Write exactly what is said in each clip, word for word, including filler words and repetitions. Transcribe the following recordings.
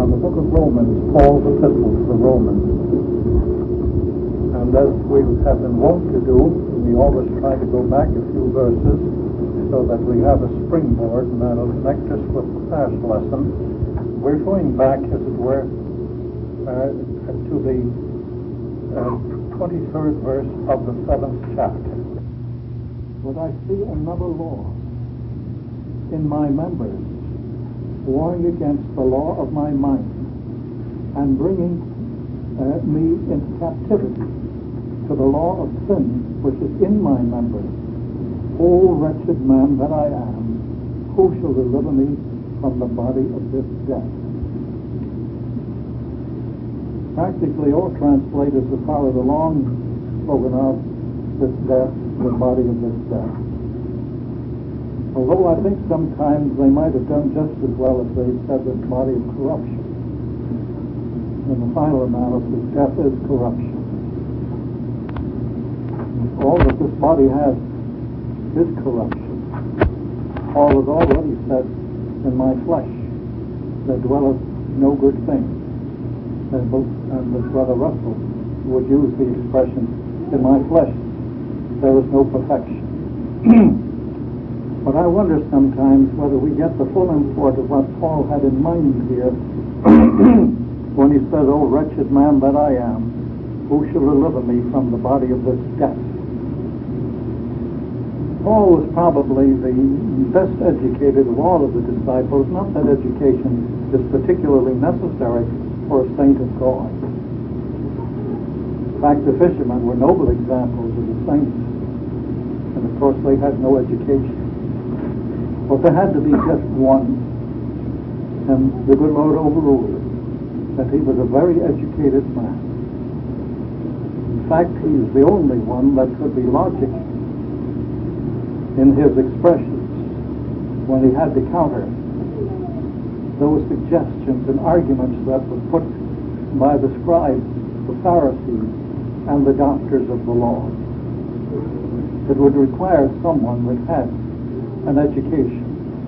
on the book of Romans, Paul's epistle to the Romans. And as we have been wont to do, we always try to go back a few verses so that we have a springboard and that'll connect us with the past lesson. We're going back, as it were, uh, to the uh, twenty-third verse of the seventh chapter. But I see another law in my members, warring against the law of my mind, and bringing uh, me into captivity to the law of sin which is in my members. O wretched man that I am, who shall deliver me from the body of this death? Practically all translators have followed along, spoken of this death, the body of this death. Although I think sometimes they might have done just as well if they said this body of corruption. In the final analysis, death is corruption. All that this body has is corruption. Paul has already said, in my flesh there dwelleth no good thing. And, and this Brother Russell would use the expression, in my flesh there is no perfection. But I wonder sometimes whether we get the full import of what Paul had in mind here when he says, O wretched man that I am, who shall deliver me from the body of this death? Paul was probably the best educated of all of the disciples. Not that education is particularly necessary for a saint of God. In fact, the fishermen were noble examples of the saints. And of course they had no education. But there had to be just one, and the good Lord overruled it, that he was a very educated man. In fact, he's the only one that could be logic in his expressions when he had to counter those suggestions and arguments that were put by the scribes, the Pharisees, and the doctors of the law. It would require someone that had an education.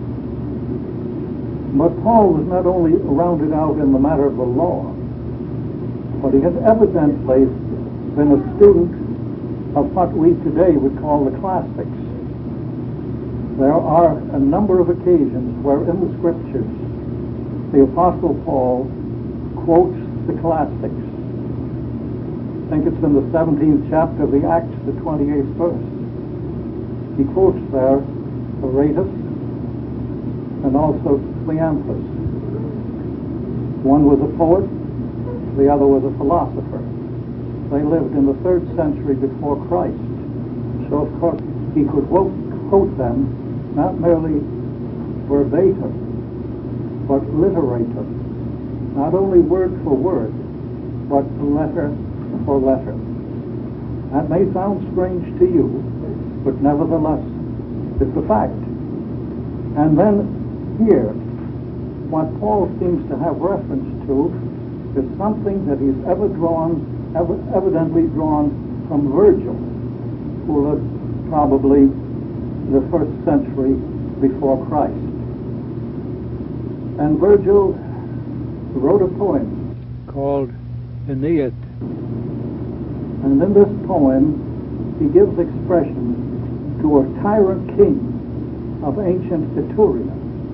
But Paul was not only rounded out in the matter of the law, but he had evidently been a student of what we today would call the classics. There are a number of occasions where in the scriptures the Apostle Paul quotes the classics. I think it's in the seventeenth chapter of the Acts, the twenty-eighth verse. He quotes there Aratus and also Cleanthus. One was a poet, the other was a philosopher. They lived in the third century before Christ. So of course he could quote them not merely verbatim, but literatum. Not only word for word, but letter for letter. That may sound strange to you, but nevertheless it's a fact. And then here, what Paul seems to have reference to is something that he's ever drawn, ever, evidently drawn from Virgil, who lived probably the first century before Christ. And Virgil wrote a poem called Aeneid. And in this poem, he gives expression to a tyrant king of ancient Etruria.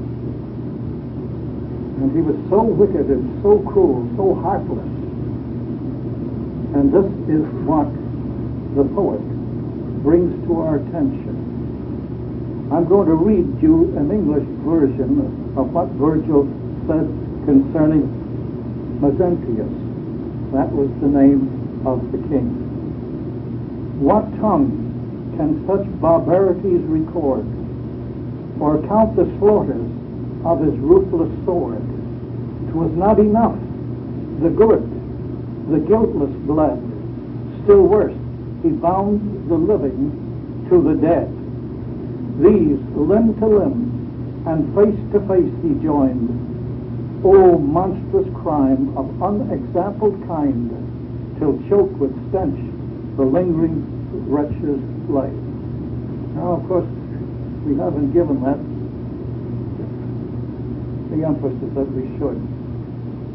And he was so wicked and so cruel, so heartless. And this is what the poet brings to our attention. I'm going to read you an English version of what Virgil said concerning Mezentius. That was the name of the king. What tongue can such barbarities record, or count the slaughters of his ruthless sword? 'Twas not enough the good, the guiltless bled. Still worse, he bound the living to the dead. These limb to limb and face to face he joined. O monstrous crime of unexampled kind, till choked with stench the lingering wretches lay. Now, of course, we haven't given that the emphasis that we should.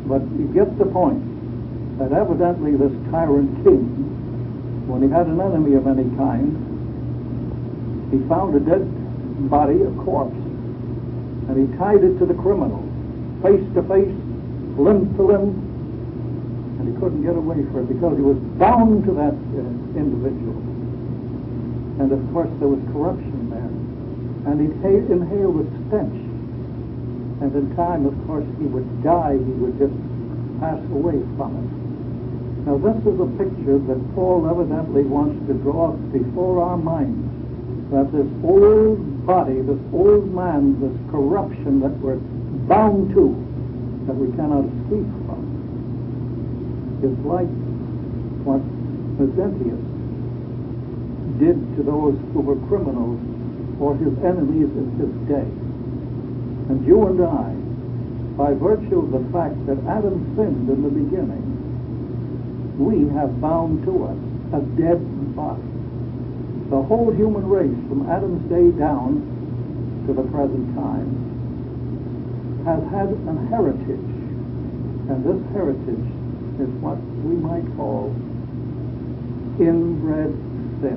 But you get the point that evidently this tyrant king, when he had an enemy of any kind, he found a dead body, a corpse, and he tied it to the criminal, face to face, limb to limb, and he couldn't get away from it because he was bound to that uh, individual. And of course there was corruption there. And he'd ha- inhale the stench. And in time, of course, he would die. He would just pass away from it. Now this is a picture that Paul evidently wants to draw before our minds, that this old body, this old man, this corruption that we're bound to, that we cannot escape from, is like what Mezentius did to those who were criminals or his enemies in his day. And you and I, by virtue of the fact that Adam sinned in the beginning, we have bound to us a dead body. The whole human race, from Adam's day down to the present time, has had an heritage. And this heritage is what we might call inbred sin.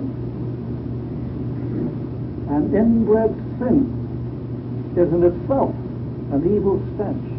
And inbred sin is in itself an evil stench.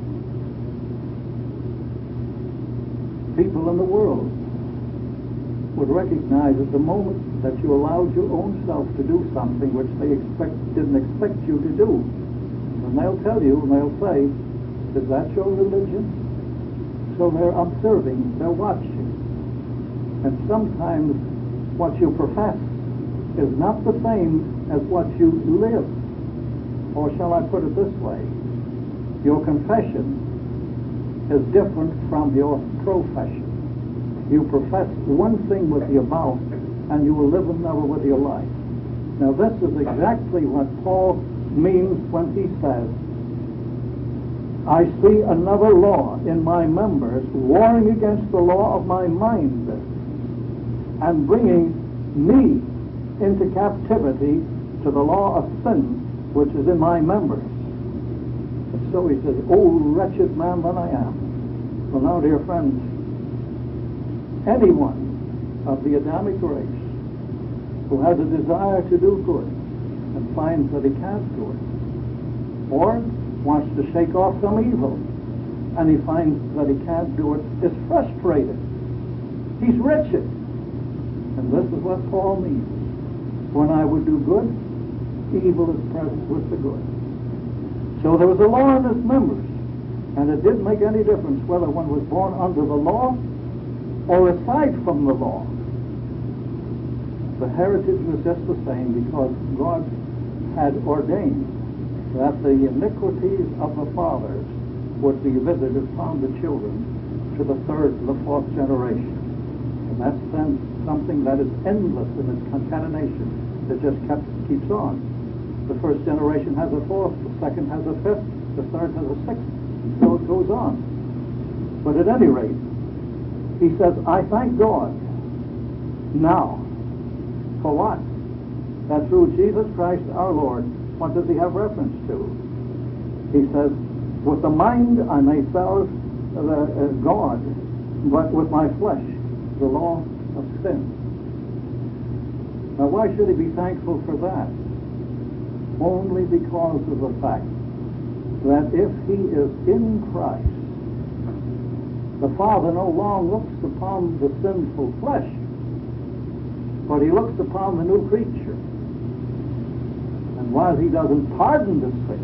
People in the world would recognize at the moment that you allowed your own self to do something which they expect, didn't expect you to do. And they'll tell you, and they'll say, is that your religion? So they're observing, they're watching. And sometimes what you profess is not the same as what you live. Or shall I put it this way? Your confession is different from your profession. You profess one thing with your mouth, and you will live another with your life. Now this is exactly what Paul means when he says, I see another law in my members, warring against the law of my mind, and bringing me into captivity to the law of sin, which is in my members. And so he says, oh, wretched man that I am. Well, now, dear friends, anyone of the Adamic race who has a desire to do good and finds that he can't do it, or wants to shake off some evil and he finds that he can't do it, is frustrated. He's wretched. And this is what Paul means. When I would do good, evil is present with the good. So there was a law in his members, and it didn't make any difference whether one was born under the law or aside from the law. The heritage was just the same, because God had ordained that the iniquities of the fathers would be visited upon the children to the third and the fourth generation. And that's then something that is endless in its concatenation. It just kept, keeps on. The first generation has a fourth, the second has a fifth, the third has a sixth, and so it goes on. But at any rate, he says, I thank God now. For what? That through Jesus Christ our Lord, what does he have reference to? He says, with the mind I may serve the, uh, God, but with my flesh, the law of sin. Now why should he be thankful for that? Only because of the fact that if he is in Christ, the Father no longer looks upon the sinful flesh, but he looks upon the new creature. And while he doesn't pardon the sin,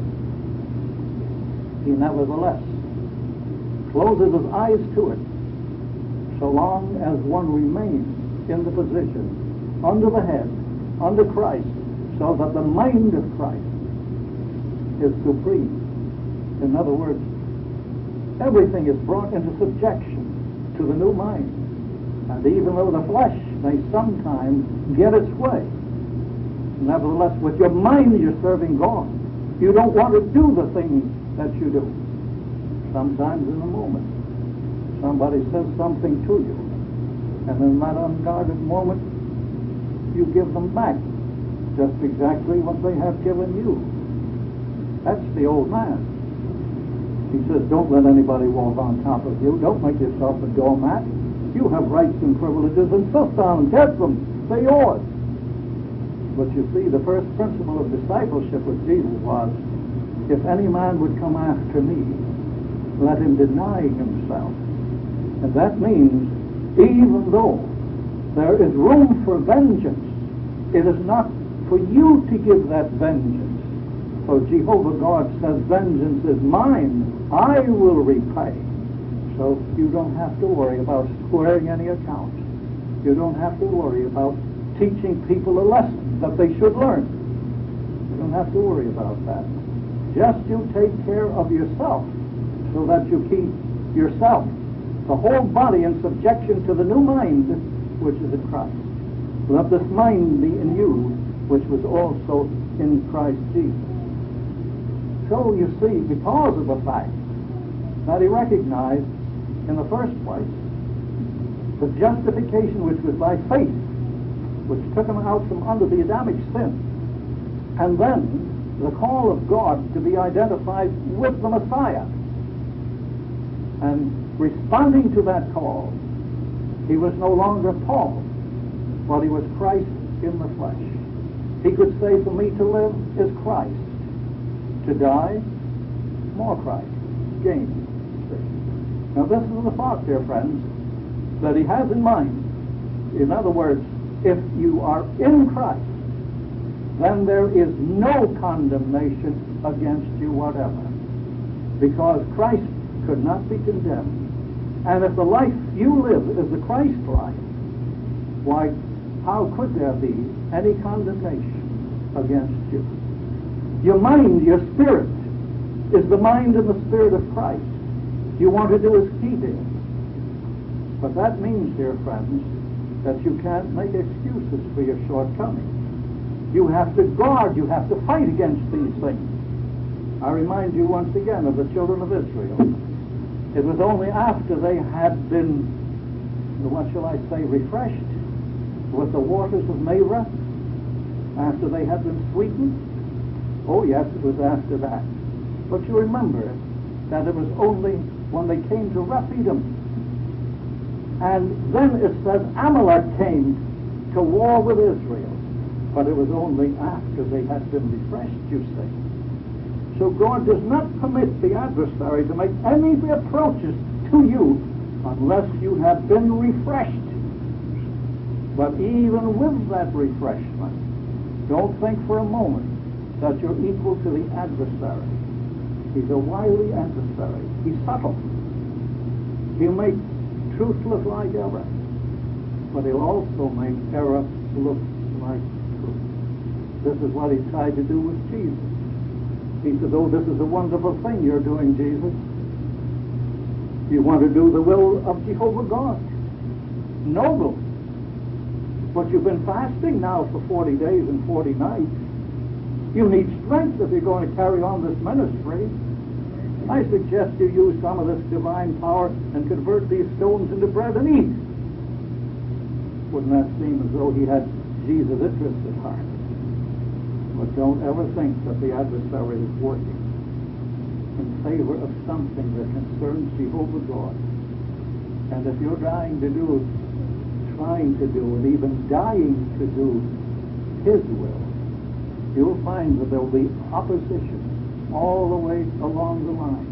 he nevertheless closes his eyes to it, so long as one remains in the position under the head, under Christ, so that the mind of Christ is supreme. In other words, everything is brought into subjection to the new mind. And even though the flesh may sometimes get its way, nevertheless, with your mind you're serving God. You don't want to do the things that you do. Sometimes in a moment, somebody says something to you, and in that unguarded moment, you give them back just exactly what they have given you. That's the old man. He says, don't let anybody walk on top of you. Don't make yourself a doormat. You have rights and privileges. Insist on them. Get them. They're yours. But you see, the first principle of discipleship with Jesus was, if any man would come after me, let him deny himself. And that means, even though there is room for vengeance, it is not for you to give that vengeance. For Jehovah God says, vengeance is mine. I will repay. So you don't have to worry about squaring any accounts. You don't have to worry about teaching people a lesson that they should learn. You don't have to worry about that. Just you take care of yourself so that you keep yourself, the whole body, in subjection to the new mind which is in Christ. Let this mind be in you, which was also in Christ Jesus. So you see, because of the fact that he recognized, in the first place, the justification which was by faith, which took him out from under the Adamic sin, and then the call of God to be identified with the Messiah. And responding to that call, he was no longer Paul, but he was Christ in the flesh. He could say, for me to live is Christ. To die, more Christ. Gain. Now this is the thought, dear friends, that he has in mind. In other words, if you are in Christ, then there is no condemnation against you whatever. Because Christ could not be condemned. And if the life you live is the Christ life, why, how could there be any condemnation against you? Your mind, your spirit, is the mind and the spirit of Christ. You want to do as he did. But that means, dear friends, that you can't make excuses for your shortcomings. You have to guard, you have to fight against these things. I remind you once again of the children of Israel. It was only after they had been, what shall I say, refreshed with the waters of Meribah, after they had been sweetened. Oh yes, it was after that. But you remember that it was only when they came to Rephidim. And then it says Amalek came to war with Israel. But it was only after they had been refreshed, you see. So God does not permit the adversary to make any approaches to you unless you have been refreshed. But even with that refreshment, don't think for a moment that you're equal to the adversary. He's a wily adversary. He's subtle. He'll make truth look like error, but he'll also make error look like truth. This is what he tried to do with Jesus. He said, oh, this is a wonderful thing you're doing, Jesus. You want to do the will of Jehovah God. Noble. But you've been fasting now for forty days and forty nights. You need strength if you're going to carry on this ministry. I suggest you use some of this divine power and convert these stones into bread and eat. Wouldn't that seem as though he had Jesus' interest at heart? But don't ever think that the adversary is working in favor of something that concerns Jehovah God. And if you're trying to do, trying to do, and even dying to do his will, you'll find that there will be opposition all the way along the line.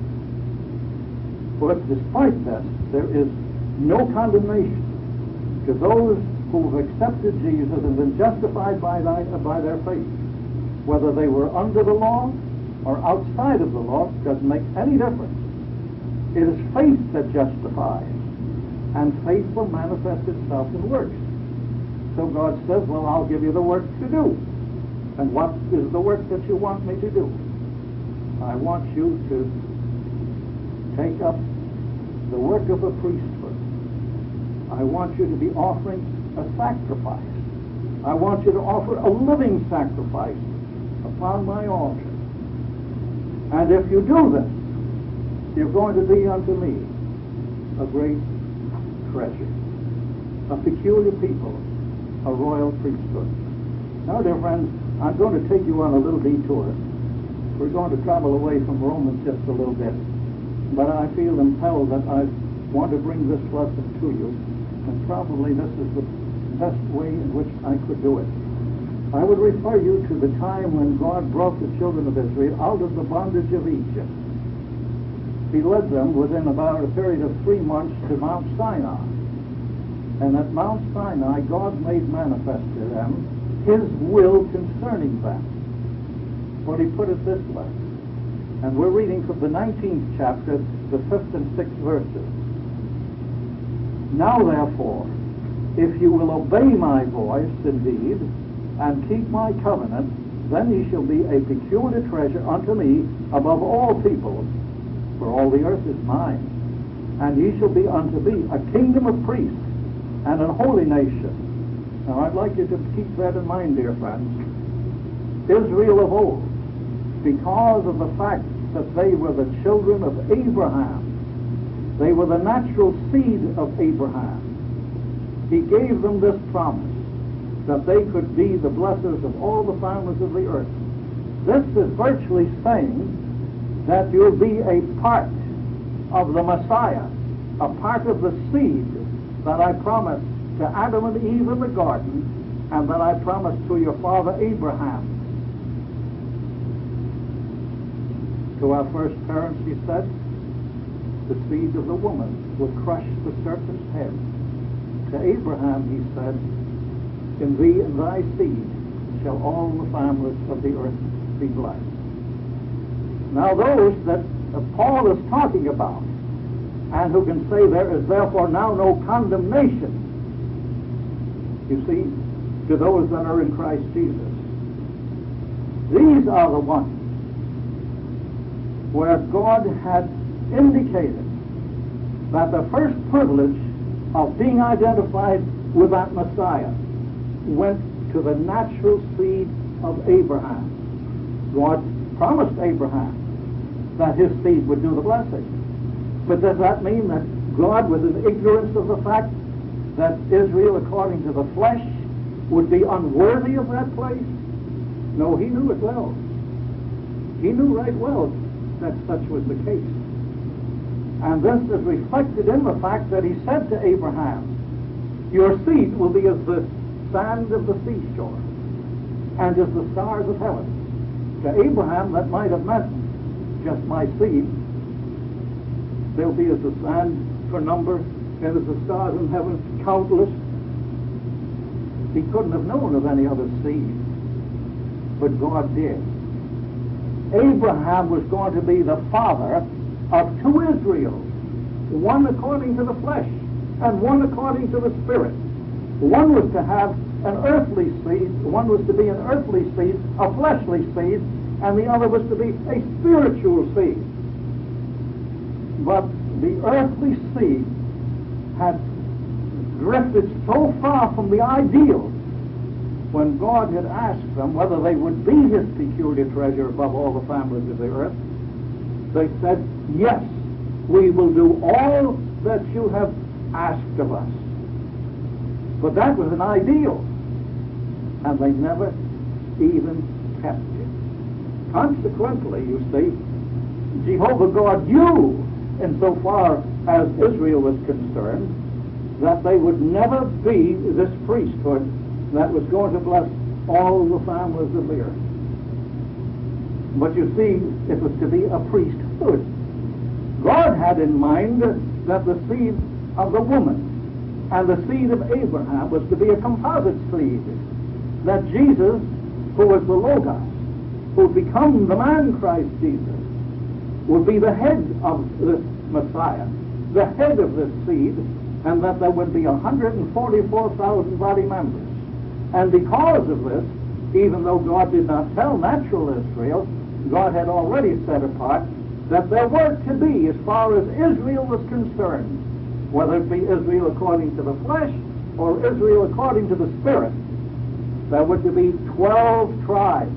But despite that, there is no condemnation to those who have accepted Jesus and been justified by, thy, by their faith. Whether they were under the law or outside of the law, doesn't make any difference. It is faith that justifies, and faith will manifest itself in works. So God says, well, I'll give you the work to do. And what is the work that you want me to do? I want you to take up the work of a priesthood. I want you to be offering a sacrifice. I want you to offer a living sacrifice upon my altar. And if you do this, you're going to be unto me a great treasure, a peculiar people, a royal priesthood. Now, dear friends, I'm going to take you on a little detour. We're going to travel away from Romans just a little bit. but I feel impelled that I want to bring this lesson to you, and probably this is the best way in which I could do it. I would refer you to the time when God brought the children of Israel out of the bondage of Egypt. He led them within about a period of three months to Mount Sinai. And at Mount Sinai, God made manifest to them His will concerning them. But He put it this way. And we're reading from the nineteenth chapter, the fifth and sixth verses. Now therefore, if you will obey my voice indeed, and keep my covenant, then ye shall be a peculiar treasure unto me above all peoples, for all the earth is mine. And ye shall be unto me a kingdom of priests and an holy nation. Now I'd like you to keep that in mind, dear friends. Israel of old, because of the fact that they were the children of Abraham, they were the natural seed of Abraham, He gave them this promise, that they could be the blessers of all the families of the earth. This is virtually saying that you'll be a part of the Messiah, a part of the seed that I promised to Adam and Eve in the garden, and that I promised to your father Abraham. To our first parents, He said, the seed of the woman will crush the serpent's head. To Abraham, He said, in thee and thy seed shall all the families of the earth be blessed. Now those that Paul is talking about, and who can say there is therefore now no condemnation, you see, to those that are in Christ Jesus. These are the ones where God had indicated that the first privilege of being identified with that Messiah went to the natural seed of Abraham. God promised Abraham that his seed would do the blessing. But does that mean that God was in ignorance of the fact that Israel, according to the flesh, would be unworthy of that place? No, He knew it well. He knew right well that such was the case. And this is reflected in the fact that He said to Abraham, your seed will be as the sand of the seashore and as the stars of heaven. To Abraham, that might have meant just my seed. They'll be as the sand for number and as the stars in heaven, countless. He couldn't have known of any other seed, but God did. Abraham was going to be the father of two Israels, one according to the flesh and one according to the spirit. One was to have an earthly seed, one was to be an earthly seed, a fleshly seed, and the other was to be a spiritual seed. But the earthly seed had drifted so far from the ideal when God had asked them whether they would be His peculiar treasure above all the families of the earth. They said, yes, we will do all that you have asked of us. But that was an ideal, and they never even kept it. Consequently, you see, Jehovah God knew, insofar as Israel was concerned, that they would never be this priesthood that was going to bless all the families of the earth. But you see, it was to be a priesthood. God had in mind that the seed of the woman and the seed of Abraham was to be a composite seed. That Jesus, who was the Logos, who would become the man Christ Jesus, would be the head of this Messiah, the head of this seed, and that there would be one hundred forty-four thousand body members. And because of this, even though God did not tell natural Israel, God had already set apart that there were to be, as far as Israel was concerned, whether it be Israel according to the flesh or Israel according to the spirit, there were to be twelve tribes.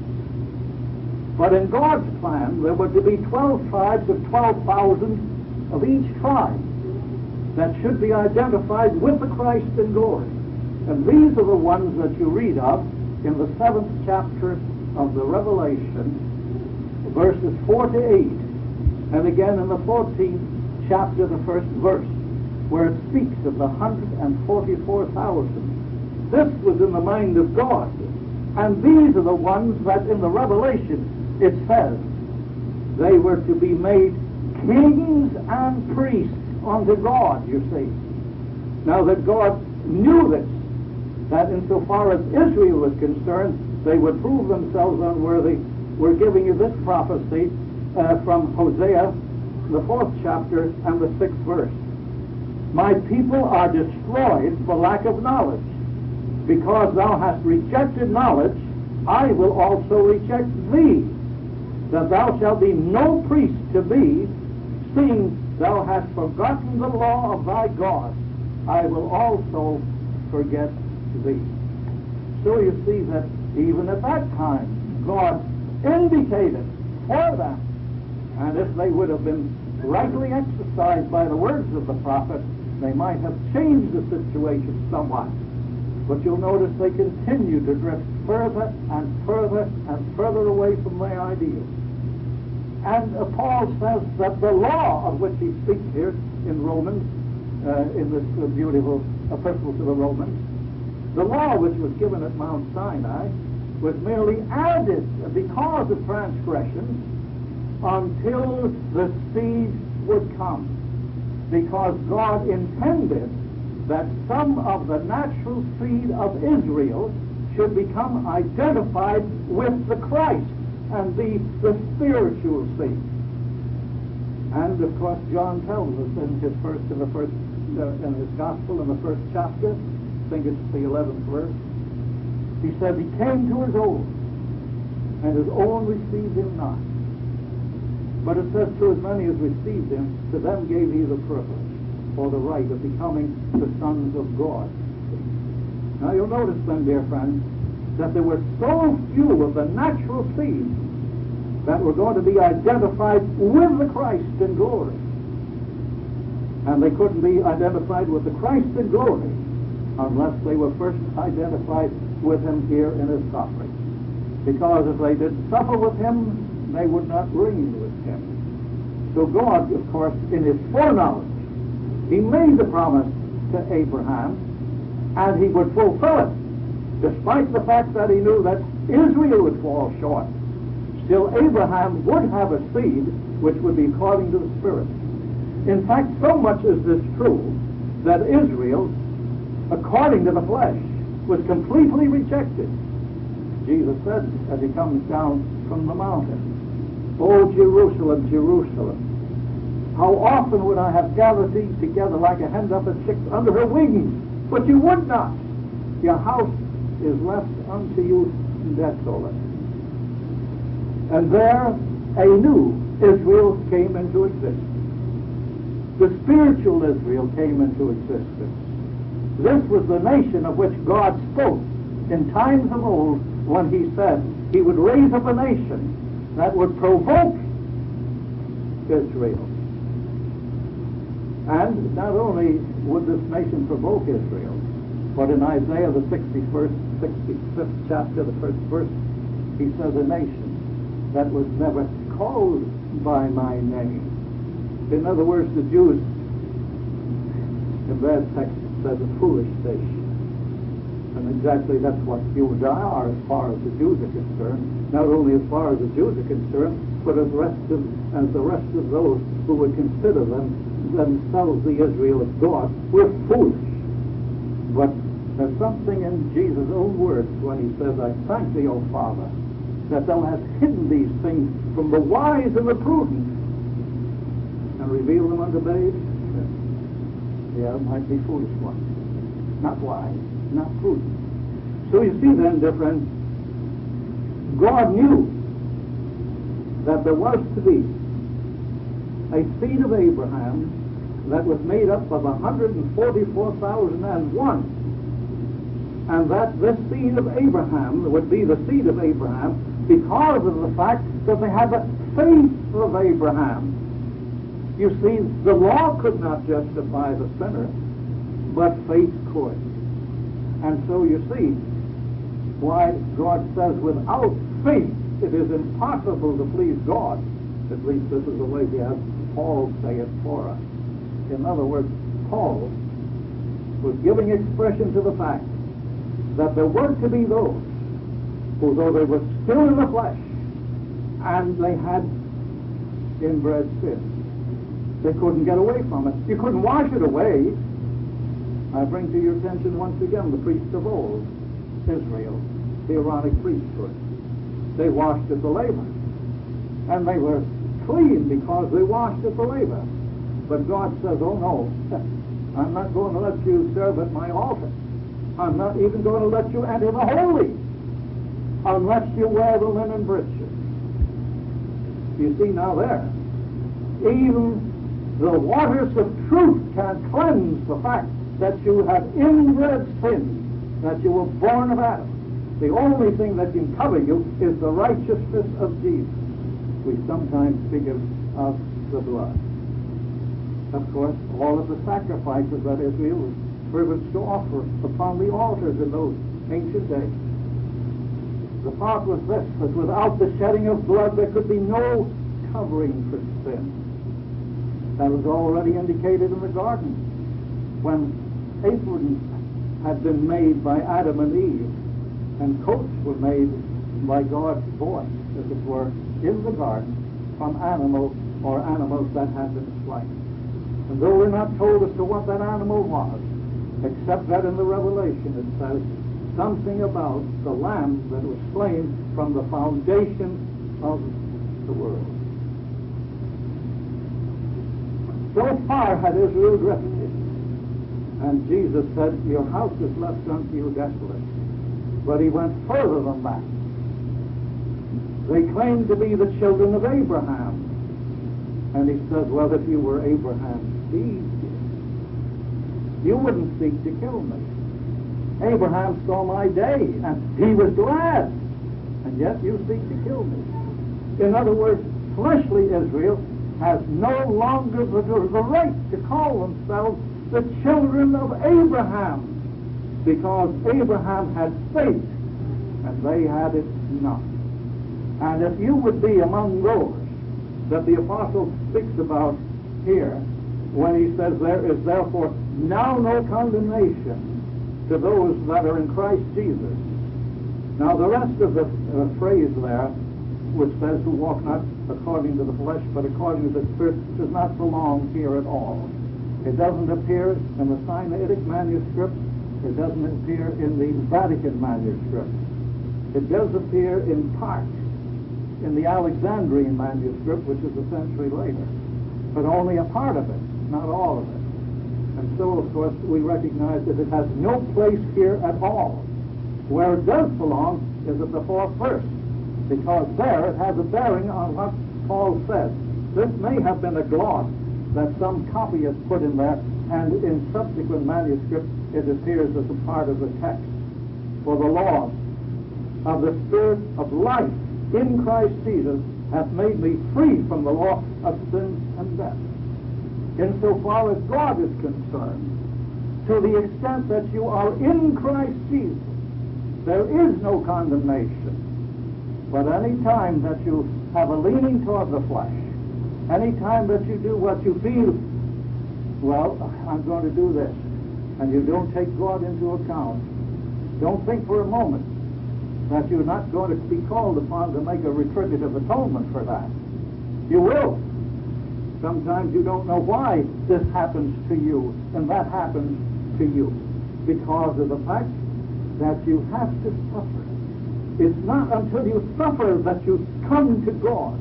But in God's plan, there were to be twelve tribes of twelve thousand of each tribe that should be identified with the Christ in glory. And these are the ones that you read of in the seventh chapter of the Revelation, verses four to eight. And again in the fourteenth chapter, the first verse, where it speaks of the one hundred forty-four thousand. This was in the mind of God. And these are the ones that in the Revelation it says they were to be made kings and priests unto God, you see. Now that God knew this, that insofar as Israel was concerned, they would prove themselves unworthy. We're giving you this prophecy uh, from Hosea, the fourth chapter and the sixth verse. My people are destroyed for lack of knowledge. Because thou hast rejected knowledge, I will also reject thee, that thou shalt be no priest to me, seeing thou hast forgotten the law of thy God. I will also forget thee. So you see that even at that time, God indicated for them, and if they would have been rightly exercised by the words of the prophet, they might have changed the situation somewhat. But you'll notice they continue to drift further and further and further away from their ideals. And uh, Paul says that the law of which he speaks here in Romans, uh, in this uh, beautiful epistle to the Romans, the law which was given at Mount Sinai was merely added because of transgressions until the seed would come. Because God intended that some of the natural seed of Israel should become identified with the Christ and be the spiritual seed. And of course John tells us in his first in the first uh, in his gospel in the first chapter, I think it's the eleventh verse, he says he came to his own, and his own received him not. But it says to as many as received him, to them gave he the privilege or the right of becoming the sons of God. Now you'll notice then, dear friends, that there were so few of the natural seed that were going to be identified with the Christ in glory. And they couldn't be identified with the Christ in glory unless they were first identified with him here in his suffering. Because if they didn't suffer with him, they would not reign with him. So God, of course, in his foreknowledge, he made the promise to Abraham, and he would fulfill it, despite the fact that he knew that Israel would fall short. Still, Abraham would have a seed which would be according to the Spirit. In fact, so much is this true that Israel, according to the flesh, was completely rejected. Jesus said as he comes down from the mountain, "O Jerusalem, Jerusalem, how often would I have gathered thee together like a hen doth a chick under her wings, but you would not. Your house is left unto you desolate." And there a new Israel came into existence. The spiritual Israel came into existence. This was the nation of which God spoke in times of old when he said he would raise up a nation that would provoke Israel. And not only would this nation provoke Israel, but in Isaiah the sixty-first, sixty-fifth chapter, the first verse, he says, a nation that was never called by my name. In other words, the Jews, in that text, says a foolish nation. And exactly that's what you and I are as far as the Jews are concerned. Not only as far as the Jews are concerned, but as, rest of, as the rest of those who would consider them themselves the Israel of God. We're foolish. But there's something in Jesus' own words when he says, I thank thee, O Father, that thou hast hidden these things from the wise and the prudent and revealed them unto babes. Yeah, it might be foolish ones. Not wise, not prudent. So you see then, dear friends, God knew that there was to be a seed of Abraham that was made up of one hundred forty-four thousand and one, and that this seed of Abraham would be the seed of Abraham because of the fact that they had the faith of Abraham. You see, the law could not justify the sinner, but faith could. And so you see why God says without faith it is impossible to please God. At least this is the way we have Paul say it for us. In other words, Paul was giving expression to the fact that there were to be those who, though they were still in the flesh and they had inbred sin, they couldn't get away from it. You couldn't wash it away. I bring to your attention once again the priests of old, Israel, the Aaronic priesthood. They washed at the laver, and they were clean because they washed at the laver. But God says, oh no, I'm not going to let you serve at my altar. I'm not even going to let you enter the holy unless you wear the linen breeches. You see now there, even the waters of truth can cleanse the fact that you have inbred sin, that you were born of Adam. The only thing that can cover you is the righteousness of Jesus. We sometimes speak of, of the blood. Of course, all of the sacrifices that Israel was privileged to offer upon the altars in those ancient days. The thought was this, that without the shedding of blood there could be no covering for sin. That was already indicated in the garden when aprons had been made by Adam and Eve, and coats were made by God's voice, as it were, in the garden from animals or animals that had been slain. And though we're not told as to what that animal was, except that in the Revelation it says something about the lamb that was slain from the foundation of the world. So far had Israel drifted, and Jesus said, your house is left unto you desolate. But he went further than that. They claimed to be the children of Abraham. And he says, well, if you were Abraham's seed, you wouldn't seek to kill me. Abraham saw my day, and he was glad. And yet you seek to kill me. In other words, fleshly Israel has no longer the, the right to call themselves the children of Abraham, because Abraham had faith and they had it not. And if you would be among those that the apostle speaks about here when he says there is therefore now no condemnation to those that are in Christ Jesus. Now the rest of the uh, phrase there, which says who walk not according to the flesh but according to the Spirit, does not belong here at all. It doesn't appear in the Sinaitic manuscript. It doesn't appear in the Vatican manuscript. It does appear in part in the Alexandrian manuscript, which is a century later, but only a part of it, not all of it. And so, of course, we recognize that it has no place here at all. Where it does belong is at the fourth verse, because there it has a bearing on what Paul said. This may have been a gloss that some copyist put in there, and in subsequent manuscripts it appears as a part of the text. For the law of the Spirit of life in Christ Jesus hath made me free from the law of sin and death. Insofar as God is concerned, to the extent that you are in Christ Jesus, there is no condemnation. But any time that you have a leaning toward the flesh, any time that you do what you feel, well, I'm going to do this, and you don't take God into account, don't think for a moment that you're not going to be called upon to make a retributive atonement for that. You will. Sometimes you don't know why this happens to you and that happens to you, because of the fact that you have to suffer. It's not until you suffer that you come to God.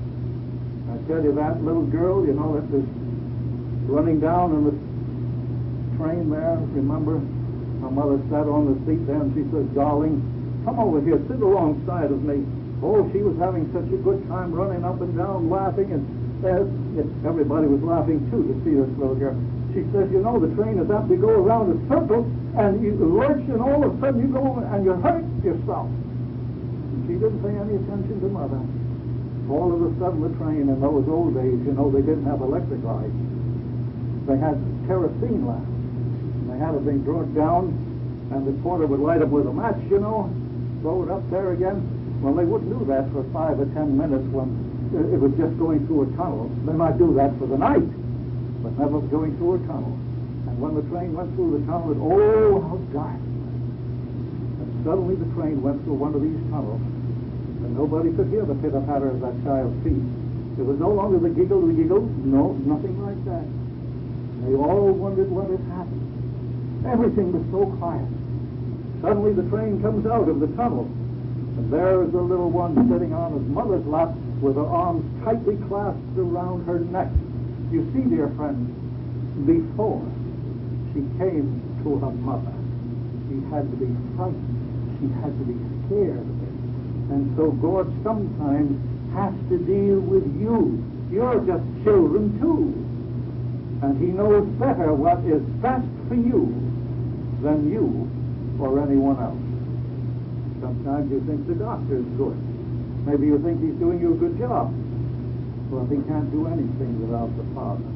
I tell you, that little girl, you know, that was running down in the train there, remember? My mother sat on the seat there and she said, darling, come over here, sit alongside of me. Oh, she was having such a good time running up and down, laughing, and uh, everybody was laughing too to see this little girl. She says, you know, the train is apt to go around a circle, and you lurch, and all of a sudden you go and you hurt yourself. And she didn't pay any attention to Mother. All of a sudden the train, in those old days, you know, they didn't have electric lights. They had kerosene lamps. They had a thing brought down, and the porter would light them with a match, you know, blow it up there again. Well, they wouldn't do that for five or ten minutes when it was just going through a tunnel. They might do that for the night, but never going through a tunnel. And when the train went through the tunnel, it, oh, how dark it was. And suddenly the train went through one of these tunnels, and nobody could hear the pitter-patter of that child's feet. It was no longer the giggle, the giggle. No, nothing like that. They all wondered what had happened. Everything was so quiet. Suddenly the train comes out of the tunnel, and there is the little one sitting on his mother's lap with her arms tightly clasped around her neck. You see, dear friends, before she came to her mother, she had to be frightened. She had to be scared of it. And so God sometimes has to deal with you. You're just children too. And he knows better what is best for you than you or anyone else. Sometimes you think the doctor's good. Maybe you think he's doing you a good job. Well, he can't do anything without the Father.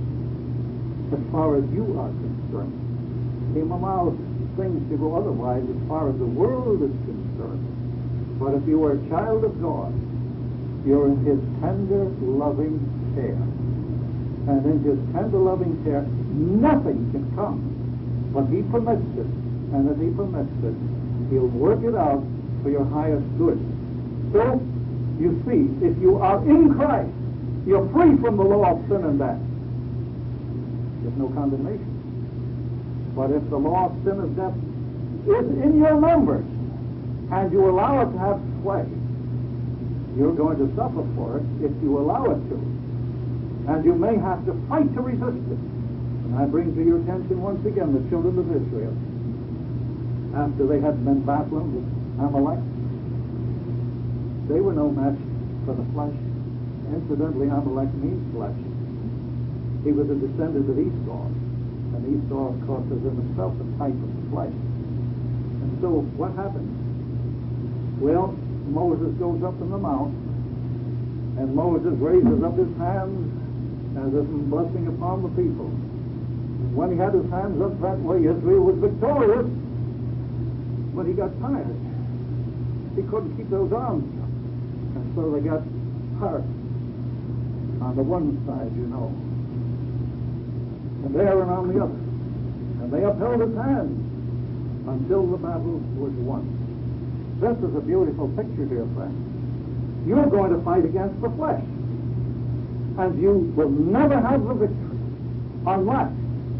As far as you are concerned, he allows things to go otherwise as far as the world is concerned. But if you are a child of God, you're in his tender, loving care. And in his tender, loving care, nothing can come. But he permits it. And if he permits it, he'll work it out for your highest good. So, you see, if you are in Christ, you're free from the law of sin and death. There's no condemnation. But if the law of sin and death is in your members, and you allow it to have sway, you're going to suffer for it if you allow it to. And you may have to fight to resist it. And I bring to your attention once again the children of Israel. After they had been battling with Amalek, they were no match for the flesh. Incidentally, Amalek means flesh. He was a descendant of Esau. And Esau, of course, is in himself a type of the flesh. And so, what happened? Well, Moses goes up in the mount, and Moses raises up his hands as if in blessing upon the people. And when he had his hands up that way, Israel was victorious. But he got tired. He couldn't keep those arms up. And so they got hurt on the one side, you know, and Aaron on the other. And they upheld his hands until the battle was won. This is a beautiful picture, dear friends. You're going to fight against the flesh. And you will never have the victory unless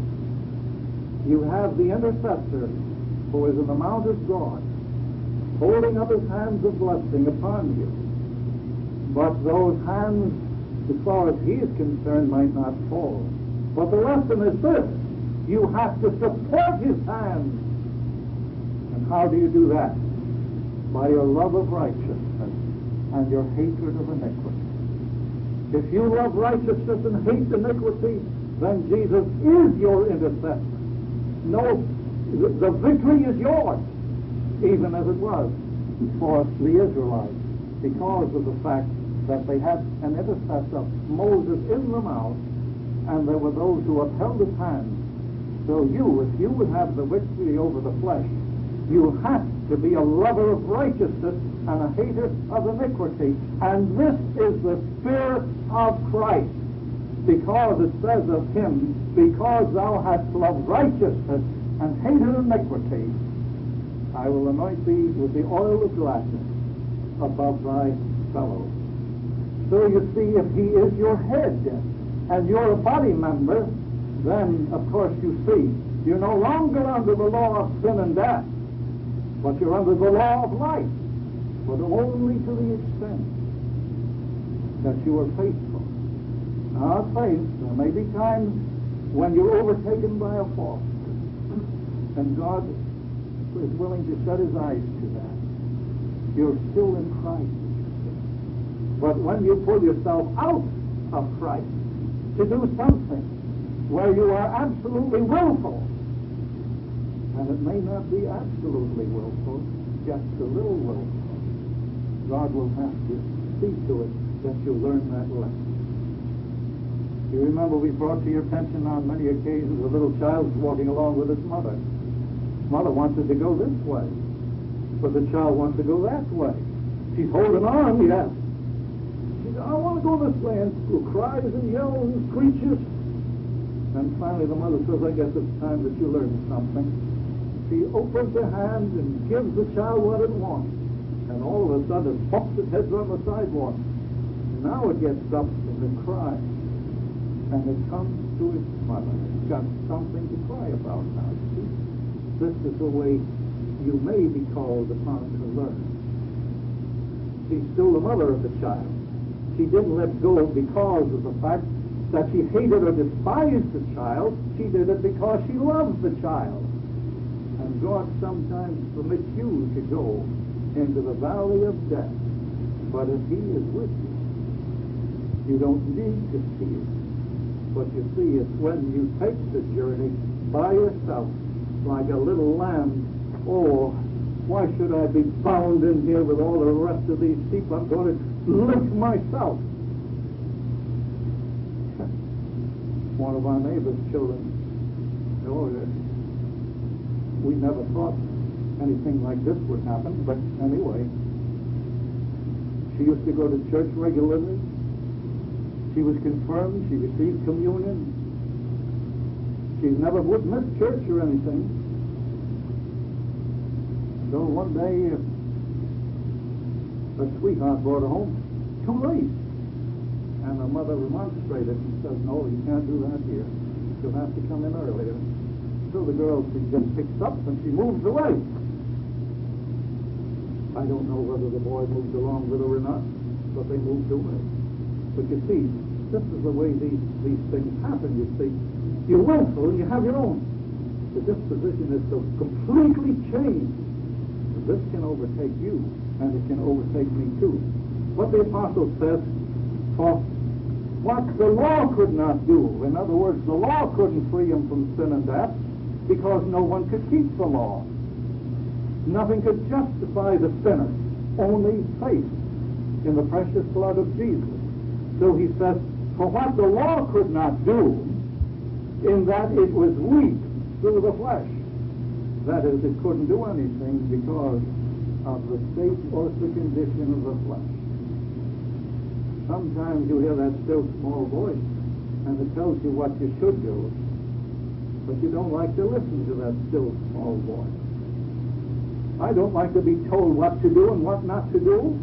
you have the intercessor who is in the mount of God, holding up his hands of blessing upon you. But those hands, as far as he is concerned, might not fall. But the lesson is this: you have to support his hands. And how do you do that? By your love of righteousness and your hatred of iniquity. If you love righteousness and hate iniquity, then Jesus is your intercessor. No, the victory is yours, even as it was for the Israelites, because of the fact that they had an intercessor, Moses, in the mount, and there were those who upheld his hands. So you, if you would have the victory over the flesh, you have to be a lover of righteousness and a hater of iniquity. And this is the Spirit of Christ. Because it says of him, because thou hast loved righteousness and hated iniquity, I will anoint thee with the oil of gladness above thy fellows. So you see, if he is your head and you're a body member, then, of course, you see, you're no longer under the law of sin and death, but you're under the law of life, but only to the extent that you are faithful. Now, faith, there may be times when you're overtaken by a fault, and God is willing to shut his eyes to that. You're still in Christ. But when you pull yourself out of Christ to do something where you are absolutely willful, and it may not be absolutely willful, just a little willful, God will have to see to it that you learn that lesson. You remember we brought to your attention on many occasions a little child walking along with his mother. Mother wanted to go this way, but the child wants to go that way. She's holding on, yes. She's I want to go this way, and who cries and yells and screeches. And finally the mother says, I guess it's time that you learn something. She opens her hand and gives the child what it wants. And all of a sudden it pops its head on the sidewalk. Now it gets up and it cries. And it comes to its mother. It's got something to cry about now. See? This is the way you may be called upon to learn. She's still the mother of the child. She didn't let go because of the fact that she hated or despised the child. She did it because she loved the child. And God sometimes permits you to go into the valley of death. But if He is with you, you don't need to see it. But you see, it's when you take the journey by yourself, like a little lamb. Oh, why should I be bound in here with all the rest of these people? I'm going to live myself. One of our neighbor's children, oh, we never thought anything like this would happen, but anyway, she used to go to church regularly. She was confirmed. She received communion. She never would miss church or anything. So one day, her sweetheart brought her home too late. And her mother remonstrated and says, no, you can't do that here. You'll have to come in earlier. So the girl, she just picks up and she moves away. I don't know whether the boy moved along with her or not, but they moved away. But you see, this is the way these, these things happen, you see. You're willful and you have your own. The disposition is so completely changed. This can overtake you, and it can overtake me too. What the apostle says, for what the law could not do, in other words, the law couldn't free him from sin and death, because no one could keep the law. Nothing could justify the sinner, only faith in the precious blood of Jesus. So he says, for what the law could not do, in that it was weak through the flesh. That is, it couldn't do anything because of the state or the condition of the flesh. Sometimes you hear that still small voice, and it tells you what you should do, but you don't like to listen to that still small voice. I don't like to be told what to do and what not to do.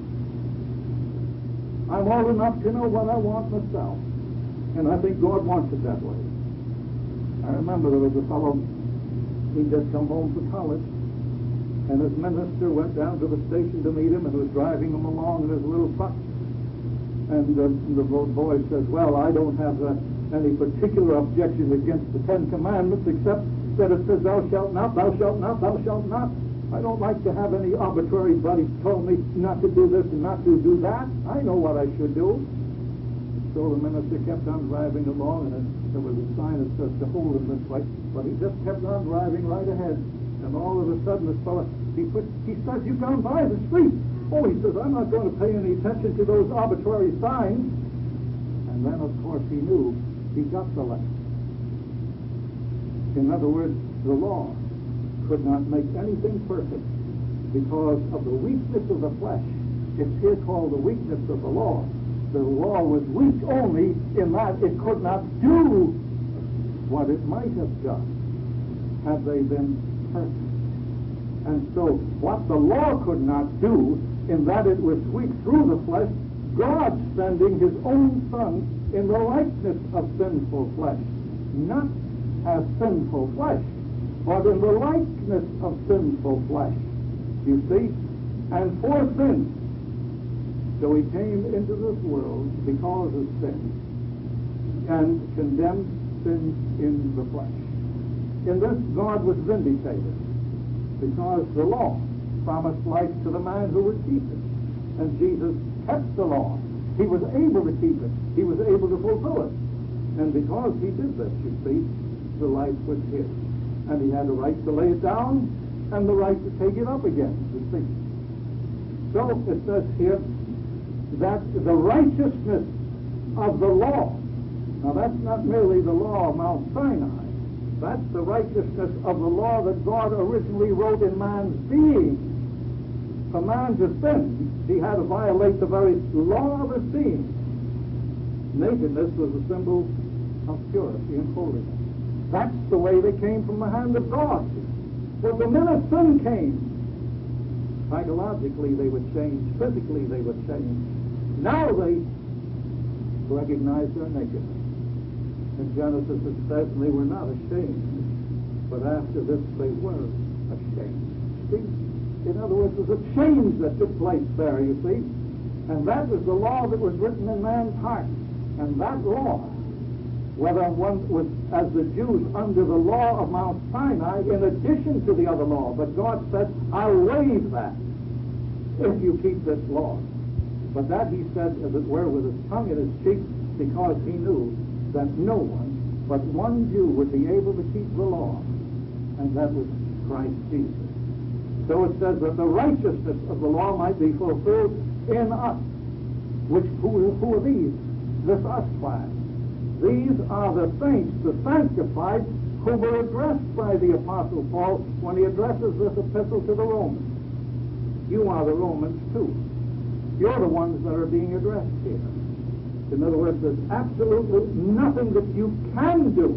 I'm old enough to know what I want myself, and I think God wants it that way. I remember there was a fellow, he'd just come home from college, and his minister went down to the station to meet him and was driving him along in his little truck. And uh, the boy says, well, I don't have uh, any particular objection against the Ten Commandments, except that it says, thou shalt not, thou shalt not, thou shalt not. I don't like to have any arbitrary buddy told me not to do this and not to do that. I know what I should do. So the minister kept on driving along, and there was a sign that says to hold him this way, but he just kept on driving right ahead. And all of a sudden, this fellow, he put, he starts, you gone by the street. Oh, he says, I'm not going to pay any attention to those arbitrary signs. And then, of course, he knew he got the lesson. In other words, the law could not make anything perfect because of the weakness of the flesh. It's here called the weakness of the law. The law was weak only in that it could not do what it might have done had they been perfect. And so what the law could not do, in that it was weak through the flesh, God sending his own Son in the likeness of sinful flesh, not as sinful flesh, but in the likeness of sinful flesh, you see, and for sin. So he came into this world because of sin and condemned sin in the flesh. In this, God was vindicated because the law promised life to the man who would keep it. And Jesus kept the law. He was able to keep it. He was able to fulfill it. And because he did this, you see, the life was his. And he had the right to lay it down and the right to take it up again, you see. So it says here that the righteousness of the law, now that's not merely the law of Mount Sinai, that's the righteousness of the law that God originally wrote in man's being. For man to sin, he had to violate the very law of his being. Nakedness was a symbol of purity and holiness. That's the way they came from the hand of God. But the minute sin came, psychologically they would change, physically they would change. Now they recognize their nakedness. In Genesis it says they were not ashamed, but after this they were ashamed. See? In other words, there's a change that took place there, you see. And that was the law that was written in man's heart. And that law, whether one was, as the Jews, under the law of Mount Sinai, in addition to the other law, but God said, I'll waive that if you keep this law. But that he said, as it were, with his tongue in his cheek, because he knew that no one but one Jew would be able to keep the law, and that was Christ Jesus. So it says that the righteousness of the law might be fulfilled in us. Which, who, who are these? This us class. These are the saints, the sanctified, who were addressed by the Apostle Paul when he addresses this epistle to the Romans. You are the Romans too. You're the ones that are being addressed here. In other words, there's absolutely nothing that you can do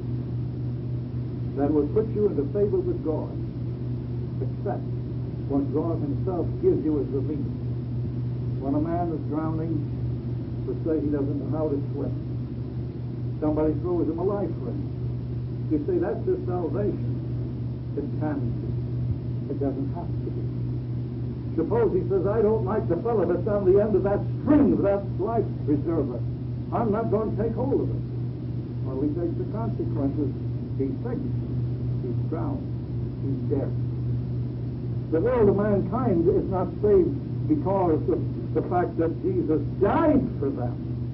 that would put you into favor with God, except what God himself gives you as the means. When a man is drowning, to say he doesn't know how to swim, somebody throws him a life ring. You say that's his salvation. It can be. It doesn't have to be. Suppose he says, I don't like the fellow that's on the end of that string of that life preserver. I'm not going to take hold of it. Well, he takes the consequences. He's sinking. He's drowned. He's dead. The world of mankind is not saved because of the fact that Jesus died for them.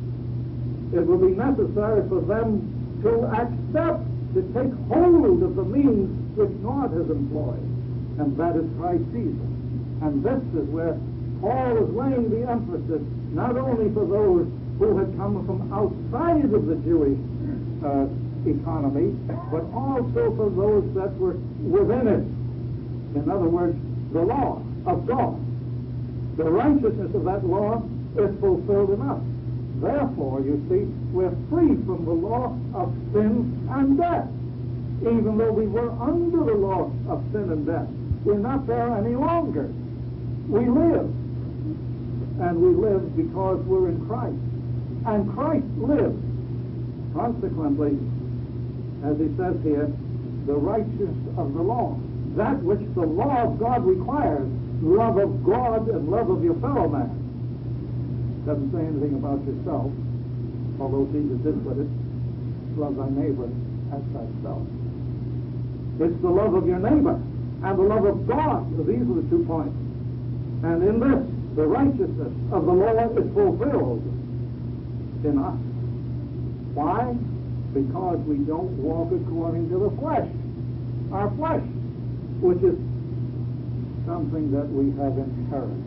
It will be necessary for them to accept, to take hold of the means which God has employed, and that is Christ Jesus. And this is where Paul is laying the emphasis, not only for those who had come from outside of the Jewish uh, economy, but also for those that were within it. In other words, the law of God. The righteousness of that law is fulfilled in us. Therefore, you see, we're free from the law of sin and death. Even though we were under the law of sin and death, we're not there any longer. We live. And we live because we're in Christ. And Christ lives. Consequently, as he says here, the righteousness of the law, that which the law of God requires, love of God and love of your fellow man. Doesn't say anything about yourself, although Jesus did put it, love thy neighbor as thyself. It's the love of your neighbor and the love of God. These are the two points. And in this, the righteousness of the law is fulfilled in us. Why? Because we don't walk according to the flesh. Our flesh, which is something that we have inherited.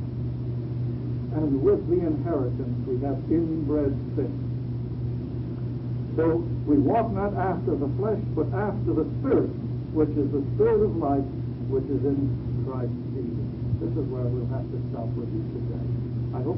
And with the inheritance, we have inbred sin. So we walk not after the flesh, but after the Spirit, which is the Spirit of life, which is in Christ Jesus. This is where we'll have to stop with you today. I hope.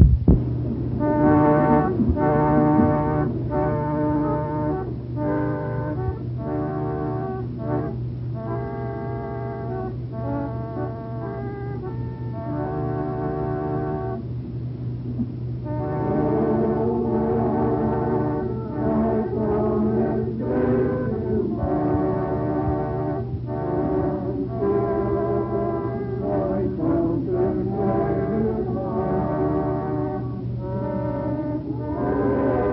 Oh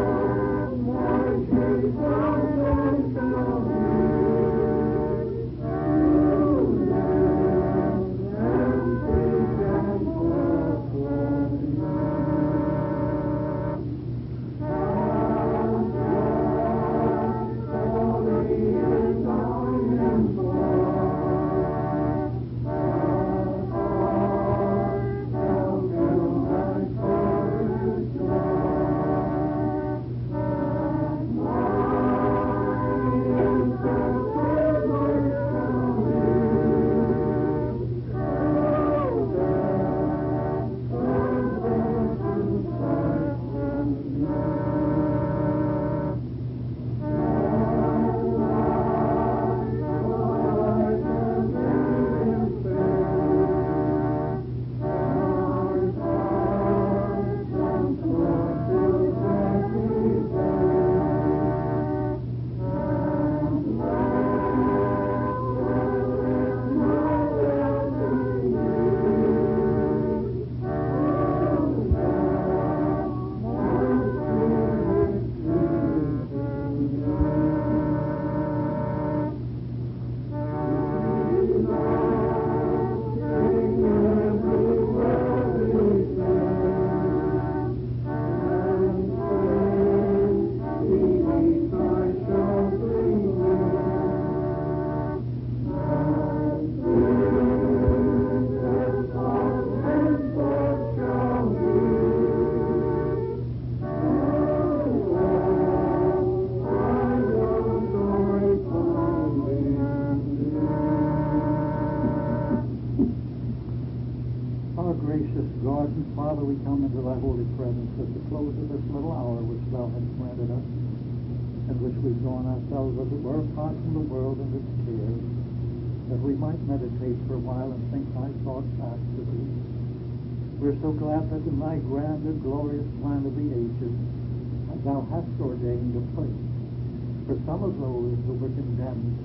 Father, we come into thy holy presence at the close of this little hour which thou hast granted us, in which we've drawn ourselves, as it were, apart from the world and its cares, that we might meditate for a while and think thy thoughts after thee. We're so glad that in thy grand and glorious plan of the ages, thou hast ordained a place for some of those who were condemned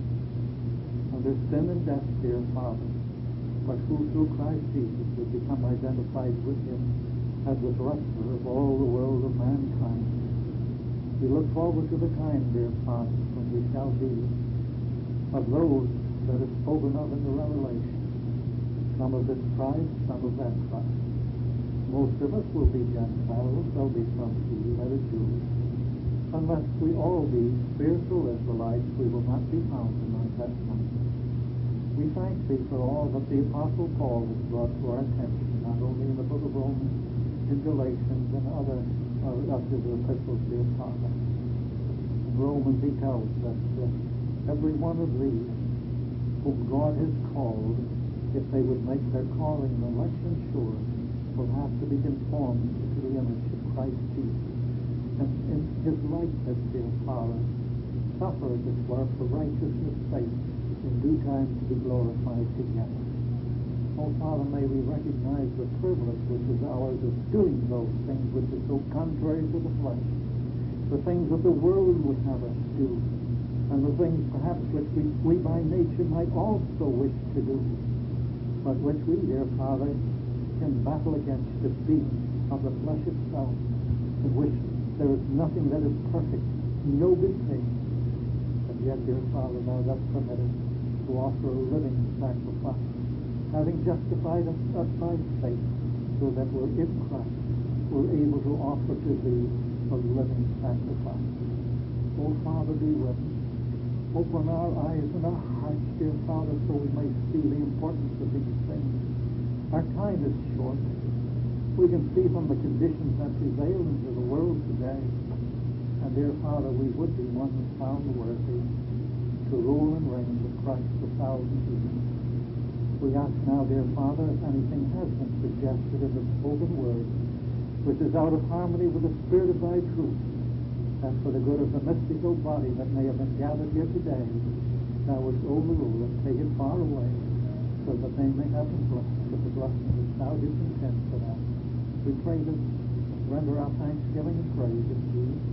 under sin and death, dear Father, but who through Christ Jesus would become identified with him as the dresser of all the world of mankind. We look forward to the time, dear Father, when we shall be of those that is spoken of in the Revelation, some of this tribe, some of that tribe. Most of us will be Gentiles, there'll be some Jews, other Jews. Unless we all be spiritual Israelites, we will not be found among that number. We thank thee for all that the Apostle Paul has brought to our attention, not only in the book of Romans, in Galatians, and other uh, of his epistles, dear Father. In Romans he tells us that every one of these whom God has called, if they would make their calling and election sure, will have to be conformed to the image of Christ Jesus. And in his likeness, dear Father, suffer, as it were, for righteousness' sake, in due time to be glorified together. Oh, Father, may we recognize the privilege which is ours of doing those things which are so contrary to the flesh, the things that the world would have us do, and the things perhaps which we, we by nature might also wish to do, but which we, dear Father, can battle against the being of the flesh itself, in which there is nothing that is perfect, no good thing. And yet, dear Father, thou dost permit us to offer a living sacrifice, having justified us, us by faith, so that we're in Christ, we're able to offer to thee a living sacrifice. Oh, Father, be with us. Open our eyes and our hearts, dear Father, so we may see the importance of these things. Our time is short. We can see from the conditions that prevail into the world today. And, dear Father, we would be one found worthy to rule and reign with Christ a thousand years. We ask now, dear Father, if anything has been suggested in the spoken word which is out of harmony with the spirit of thy truth, and for the good of the mystical body that may have been gathered here today, thou wouldst overrule and take it far away, so that they may have the blessing of the blessing which thou didst intend for them. We pray this, render our thanksgiving and praise in Jesus'